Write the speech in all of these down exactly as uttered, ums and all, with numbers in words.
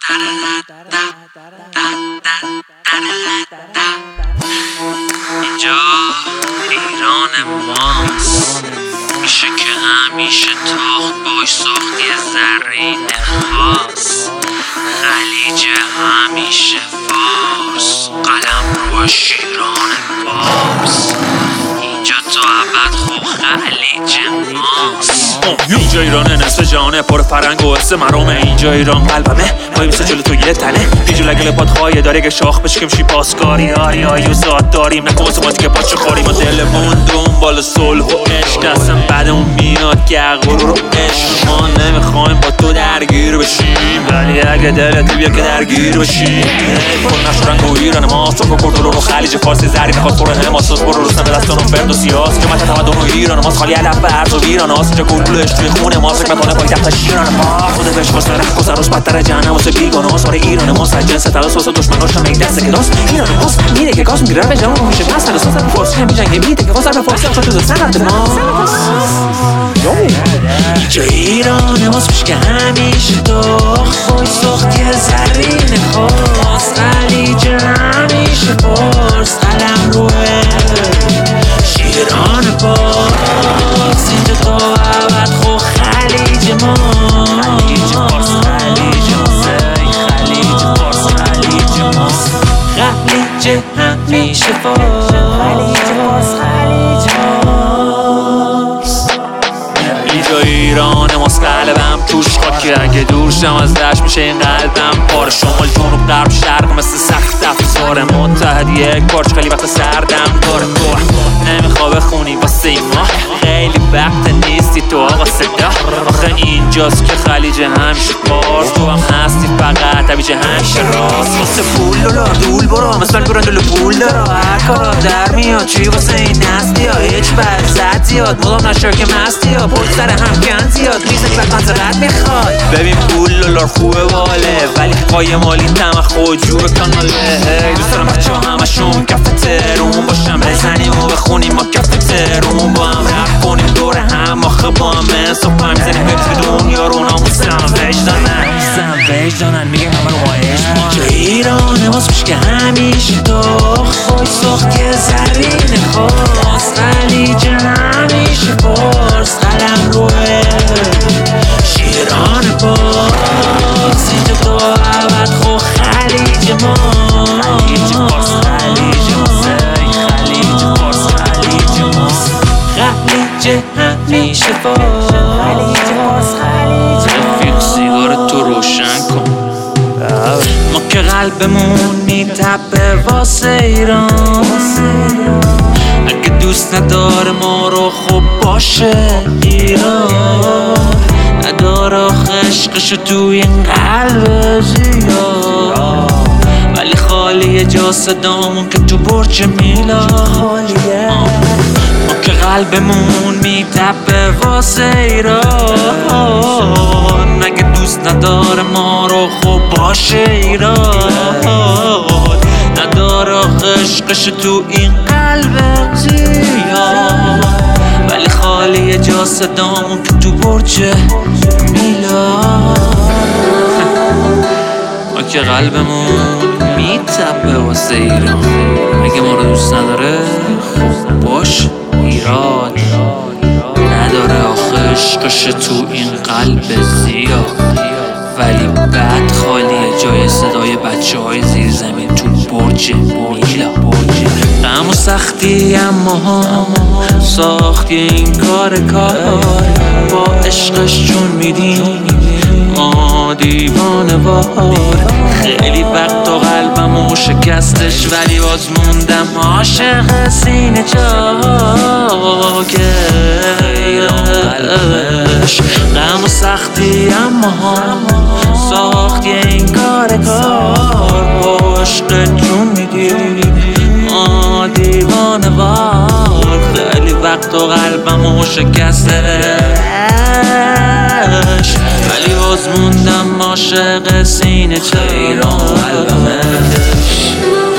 اینجا ایران ماست، میشه که همیشه تاخت باش ساختی زرین خاص، خلیج همیشه فارس، قلم رو شیران پارس، اینجا تا ابد خو خلیج ماست. اینجا ایرانه، نصف جهانه، پر فرنگ و حس مرامه. اینجا ایران قلبمه، پای میسه جلو تو یه تنه، اینجا لگل پاد خواهی داره که شاخ بشکم شی پاسکاری آری آیو زاد داریم نکوز باتی که پاچه خوریم و دلمون دنبال صلح و عشق هستم بعدمون میاد که غرور و عشق ما نمیخوایم با تو درگیر بشیم، ولی اگه دلت بیا که درگیر بشیم. پر نقش رنگ و ایران ما صبح و کردولون و خلیج فارسی زرین خواست پر حماساس برو روسن به دستان و فرد و سیاس که مت تمدن و ایران ماست، خالی علف به ارز و ویران هاست. اینجا گلگلش توی خونه ماست، فکر میکنه پای تحت شیران ما خود بهش واسه رخ و سروش بدتر جهنم واسه بیگانه هاست. آره ایران ماست، از جنس تلاس واسه دشمناش هم یک دسته که داست. ایران ماست میره که گاز میگیره به جمع میشه پس تلاس واسه فارسی هم میجنگه میده که واسه به فارسی هم تو سرت ماست. اینجا ایران ماست میشه که همیشه داخت بای ساختی زرین خواست، خلیج همیشه فارس، قلم روه شیران پاس، اینجا تا ابد خو خلیج ما، خلیج فارس، خلیج ماست، خلیج فارس، خلیج ماست، خلیج همیشه فارس، خلیج فارس، خلیج ماست. اینجا ایران ماست، قلبم توش خاکی، اگه دور شم از دشت میشه این قلبم پار. شمال جنوب غرب شرق مثل سخت افزار متحد یک پارچ، خیلی وقت سردم داره تو نمیخوا بخونی واسه ما، خیلی وقت نیستی تو آقا صدا. آخه اینجاست که خلیج همیشه پارس، تو هم هستی فقط همیشه همیشه راست. واسه پول دلار دول برو مثل برندل پول دارا، هر کارا در میاد چی واسه این هستی ها، هیچ برزد زیاد مدام نشار که مستی ها، پول سر هم کن زیاد میزنی و کنسرت میخواد. ببین پول دلار خوبه واله، ولی پای مالی تم خود جور کاناله. دوست دارم بچه ها همشون کف ترون باشم، بزنیم و بخونیم ما کف ترون، با هم رفت کنیم دور هم آخه با هم صبح هم میزنیم حفظ دنیا رو ناموسن و وجدانن سن وجدانن میگه همه رو با عشق ما. اینجا ایران ماست میشه که همیشه داخت بای ساختی زرین خواست، خلیج همیشه فارس، قلم روه شیران پاس، اینجا تا ابد خو خلیج ما، خلیج فارس، خلیج ماست، خلیج فارس، خلیج ماست، خلیج همیشه فارس، خلیج فارس، خلیج. رفیق سیگار تو روشن کن، ما که قلبمون میتپه واسه ایران، اگه دوست نداره ما رو خوب باشه ایران، نداره آخه عشقشو توی این قلب زیاد، ولی خالیه جا صدامون که تو برج میلاد. ما که قلبمون میتپه واسه ایران، اگه دوست نداره ما رو خوب باشه ایران، نداره آخه عشقشو تو این قلب زیاد، ولی خالیه جا صدامون که تو برج میلاد. ما که قلبمون میتپه واسه ایران، اگه ما رو دوست نداره خوب باش ایران، نداره آخه عشقش تو این قلب زیاد، ولی بعد خالیه جای صدای بچه های زیر زمین تو برج میلا. غم و سختی اما ساختی این کار کار، با عشقش چون میدیم ما دیوانه وار. خیلی وقت و قلبمو شکستش، ولی باز موندم عاشق سینه چاکش. غم و سختی اما ساختی این کار کار، با عشق چون میدیم ما دیوانه وار. خیلی وقت و قلبمو شکستش، ولی باز موندم عاشق سینه چاکش.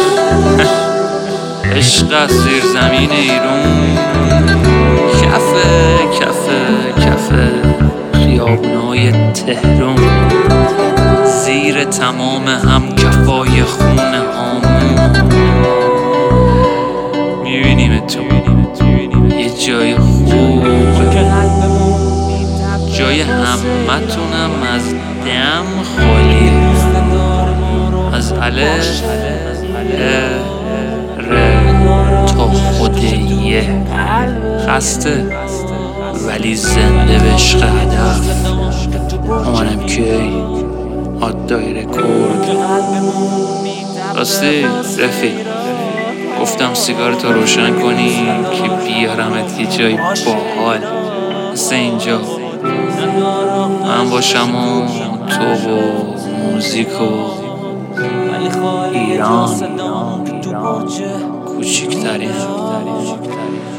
عشق از زیر زمین ایرون، کفه کفه کفه خیابونای تهران، زیر تمام هم کفای خونه هامون. میبینیم تو یه جای خوبه، جای همتونم از دم خالیه، از الف ر تا خود یه. خسته ولی زنده به عشق هدف. اومدم کی آدای رکورد. راستی رفیق، گفتم سیگارتو روشن کنی که بیارمت یه جای باحال مثل اینجا. من باشم و تو و موزیک و ایران کوچیکترین